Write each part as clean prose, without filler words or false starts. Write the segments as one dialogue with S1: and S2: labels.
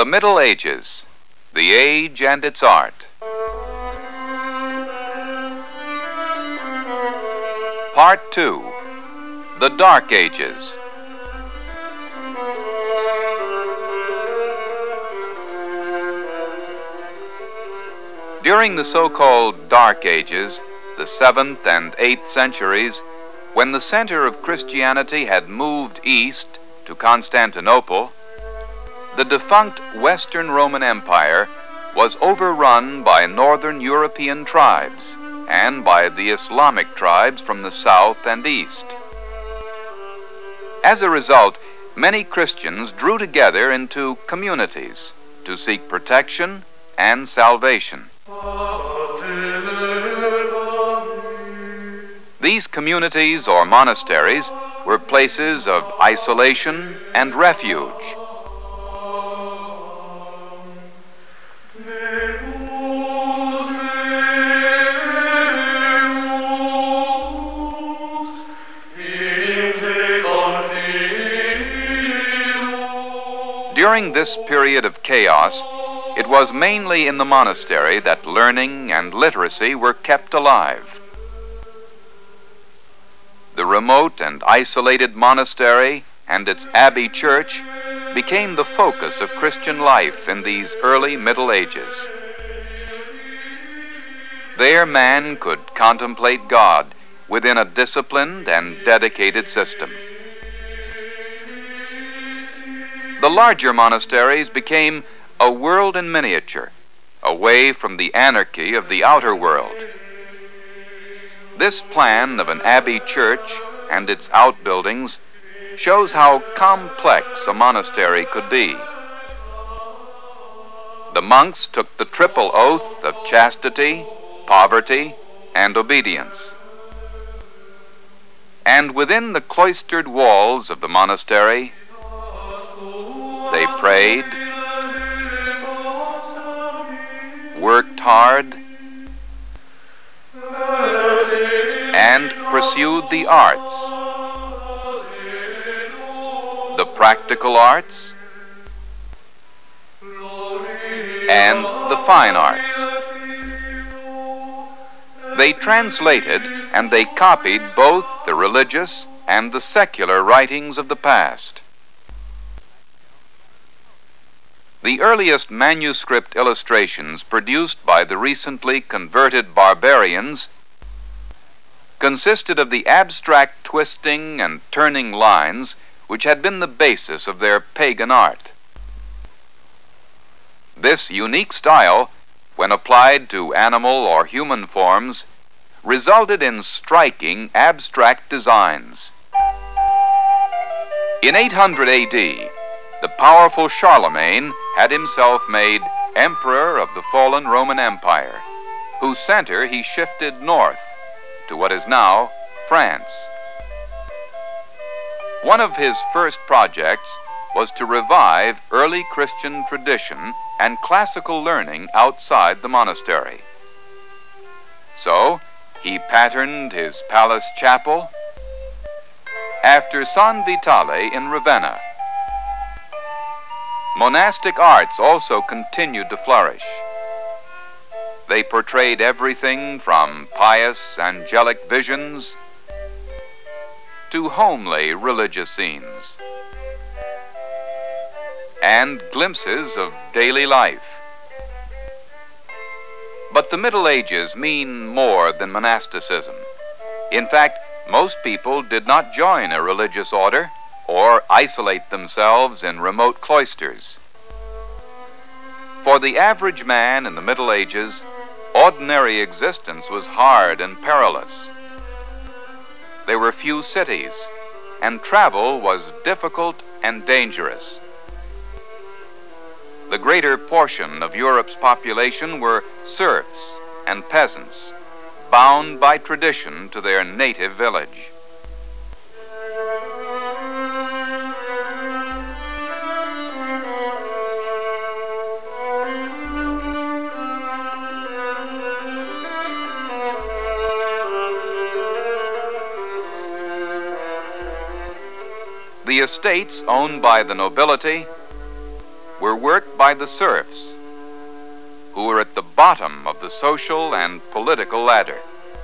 S1: The Middle Ages, the Age and its Art. Part 2, The Dark Ages. During the so-called Dark Ages, the 7th and 8th centuries, when the center of Christianity had moved east to Constantinople, the defunct Western Roman Empire was overrun by northern European tribes and by the Islamic tribes from the south and east. As a result, many Christians drew together into communities to seek protection and salvation. These communities or monasteries were places of isolation and refuge. During this period of chaos, it was mainly in the monastery that learning and literacy were kept alive. The remote and isolated monastery and its abbey church became the focus of Christian life in these early Middle Ages. There man could contemplate God within a disciplined and dedicated system. The larger monasteries became a world in miniature, away from the anarchy of the outer world. This plan of an abbey church and its outbuildings shows how complex a monastery could be. The monks took the triple oath of chastity, poverty, and obedience. And within the cloistered walls of the monastery, they prayed, worked hard, and pursued the arts, the practical arts, and the fine arts. They translated and they copied both the religious and the secular writings of the past. The earliest manuscript illustrations produced by the recently converted barbarians consisted of the abstract twisting and turning lines which had been the basis of their pagan art. This unique style, when applied to animal or human forms, resulted in striking abstract designs. In 800 AD, the powerful Charlemagne had himself made Emperor of the fallen Roman Empire, whose center he shifted north to what is now France. One of his first projects was to revive early Christian tradition and classical learning outside the monastery. So, he patterned his palace chapel after San Vitale in Ravenna. Monastic arts also continued to flourish. They portrayed everything from pious angelic visions to homely religious scenes and glimpses of daily life. But the Middle Ages mean more than monasticism. In fact, most people did not join a religious order or isolate themselves in remote cloisters. For the average man in the Middle Ages, ordinary existence was hard and perilous. There were few cities, and travel was difficult and dangerous. The greater portion of Europe's population were serfs and peasants, bound by tradition to their native village. The estates owned by the nobility were worked by the serfs, who were at the bottom of the social and political ladder.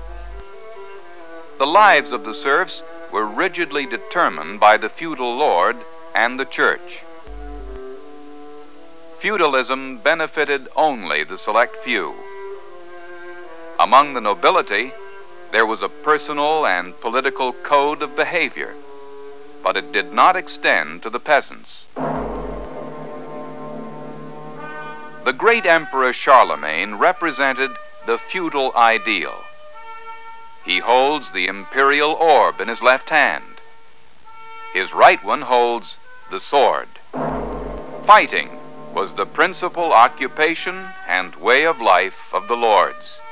S1: The lives of the serfs were rigidly determined by the feudal lord and the church. Feudalism benefited only the select few. Among the nobility, there was a personal and political code of behavior, but it did not extend to the peasants. The great Emperor Charlemagne represented the feudal ideal. He holds the imperial orb in his left hand. His right one holds the sword. Fighting was the principal occupation and way of life of the lords.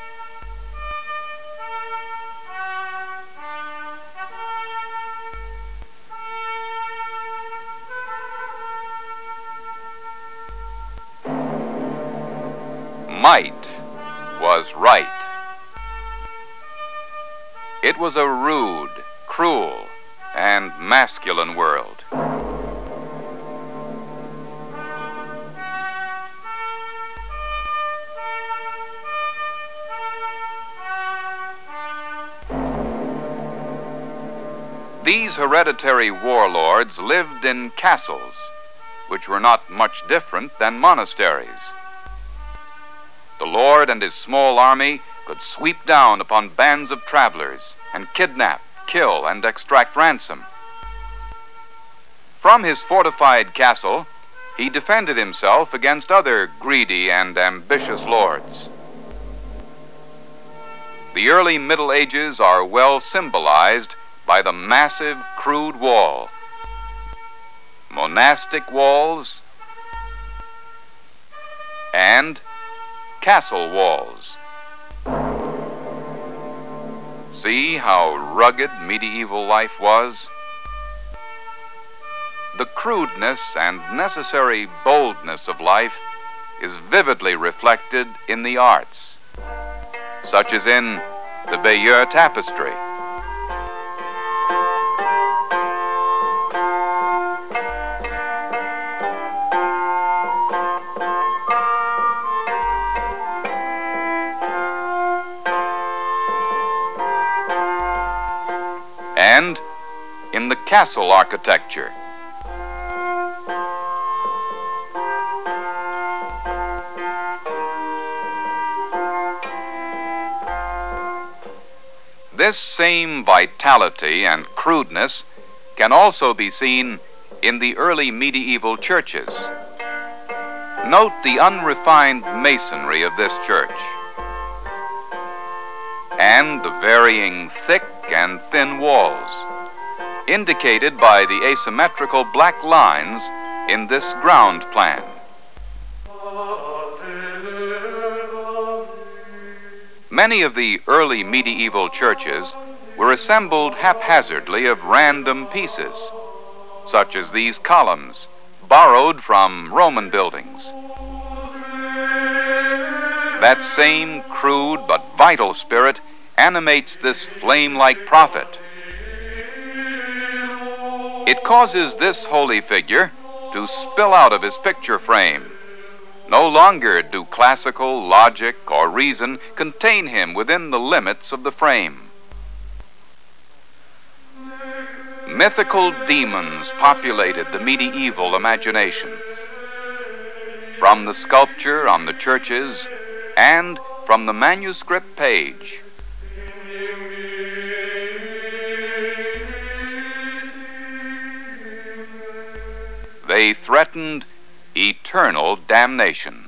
S1: Might was right. It was a rude, cruel, and masculine world. These hereditary warlords lived in castles, which were not much different than monasteries. The lord and his small army could sweep down upon bands of travelers and kidnap, kill, and extract ransom. From his fortified castle, he defended himself against other greedy and ambitious lords. The early Middle Ages are well symbolized by the massive, crude wall, monastic walls, and castle walls. See how rugged medieval life was? The crudeness and necessary boldness of life is vividly reflected in the arts, such as in the Bayeux tapestry. And in the castle architecture. This same vitality and crudeness can also be seen in the early medieval churches. Note the unrefined masonry of this church and the varying thick and thin walls, indicated by the asymmetrical black lines in this ground plan. Many of the early medieval churches were assembled haphazardly of random pieces, such as these columns, borrowed from Roman buildings. That same crude but vital spirit animates this flame-like prophet. It causes this holy figure to spill out of his picture frame. No longer do classical logic or reason contain him within the limits of the frame. Mythical demons populated the medieval imagination. From the sculpture on the churches and from the manuscript page, they threatened eternal damnation.